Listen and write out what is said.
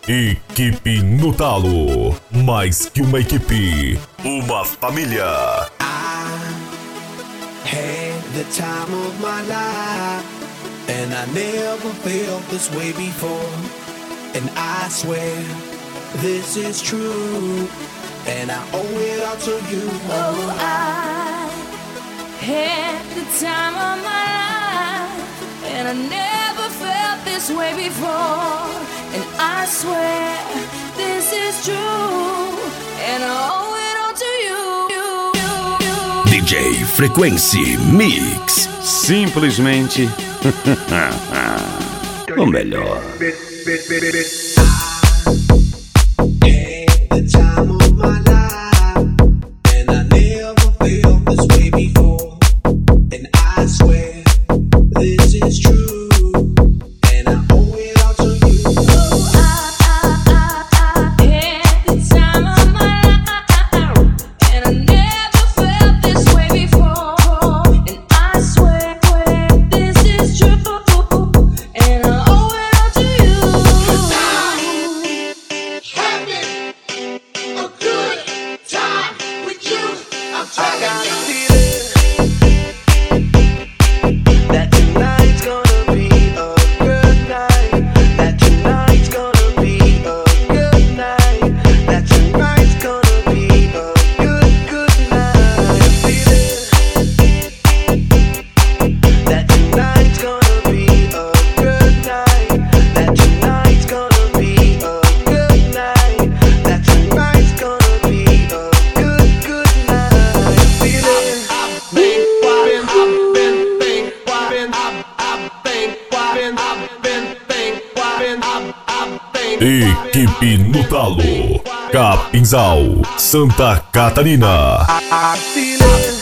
Equipe no Talo. Mais que uma equipe, uma família. I had the time of my life, and I never felt this way before. And I swear this is true, and I owe it all to you. Oh, I had the time of my life, and I never felt this way before. And I swear this is true, and I owe it all to you. DJ Frequency Mix. Simplesmente o melhor. Had the time of my life, and I never felt this way before. And I swear this is true, and I owe it all to you. Oh, I had the time of my life, and I never felt this way before. And I swear this is true, and I owe it all to you. Having a good time with you. I'm I got telling a you. feeling that tonight's gonna be a good night. That tonight's gonna be a good night. That tonight's gonna be a good night. Feeling that tonight's gonna be a good night. That tonight's gonna be a good night. That tonight's gonna be a good night. Feeling. Equipe no Talo. Capinzal, Santa Catarina. I feel it.